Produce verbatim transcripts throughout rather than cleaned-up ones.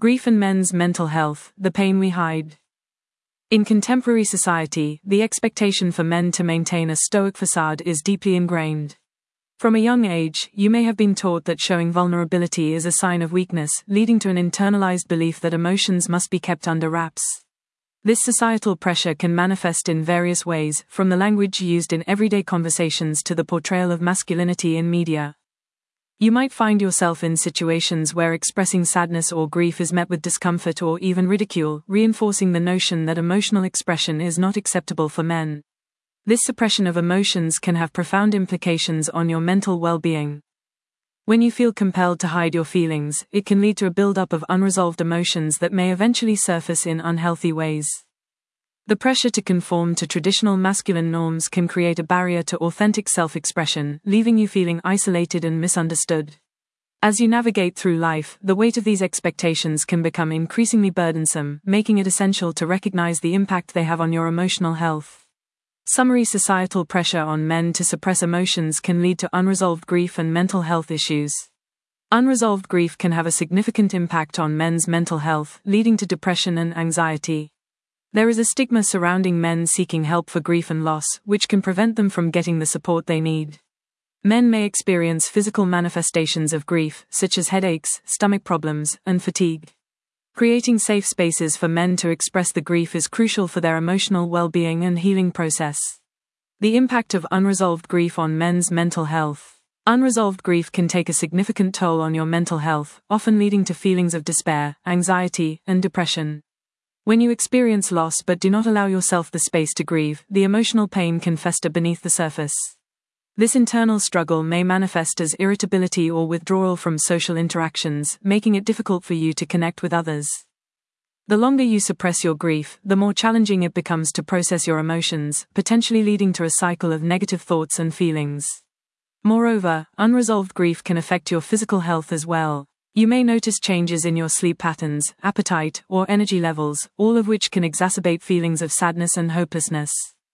Grief and men's mental health, the pain we hide. In contemporary society, the expectation for men to maintain a stoic facade is deeply ingrained. From a young age, you may have been taught that showing vulnerability is a sign of weakness, leading to an internalized belief that emotions must be kept under wraps. This societal pressure can manifest in various ways, from the language used in everyday conversations to the portrayal of masculinity in media. You might find yourself in situations where expressing sadness or grief is met with discomfort or even ridicule, reinforcing the notion that emotional expression is not acceptable for men. This suppression of emotions can have profound implications on your mental well-being. When you feel compelled to hide your feelings, it can lead to a build-up of unresolved emotions that may eventually surface in unhealthy ways. The pressure to conform to traditional masculine norms can create a barrier to authentic self-expression, leaving you feeling isolated and misunderstood. As you navigate through life, the weight of these expectations can become increasingly burdensome, making it essential to recognize the impact they have on your emotional health. Summary: societal pressure on men to suppress emotions can lead to unresolved grief and mental health issues. Unresolved grief can have a significant impact on men's mental health, leading to depression and anxiety. There is a stigma surrounding men seeking help for grief and loss, which can prevent them from getting the support they need. Men may experience physical manifestations of grief, such as headaches, stomach problems, and fatigue. Creating safe spaces for men to express the grief is crucial for their emotional well-being and healing process. The impact of unresolved grief on men's mental health. Unresolved grief can take a significant toll on your mental health, often leading to feelings of despair, anxiety, and depression. When you experience loss but do not allow yourself the space to grieve, the emotional pain can fester beneath the surface. This internal struggle may manifest as irritability or withdrawal from social interactions, making it difficult for you to connect with others. The longer you suppress your grief, the more challenging it becomes to process your emotions, potentially leading to a cycle of negative thoughts and feelings. Moreover, unresolved grief can affect your physical health as well. You may notice changes in your sleep patterns, appetite, or energy levels, all of which can exacerbate feelings of sadness and hopelessness.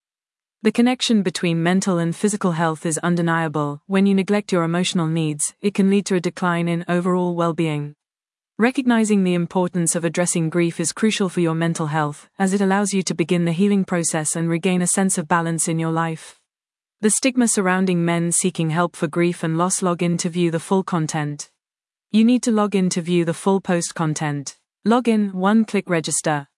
The connection between mental and physical health is undeniable. When you neglect your emotional needs, it can lead to a decline in overall well-being. Recognizing the importance of addressing grief is crucial for your mental health, as it allows you to begin the healing process and regain a sense of balance in your life. The stigma surrounding men seeking help for grief and loss. Log in to view the full content. You need to log in to view the full post content. Log in, one-click register.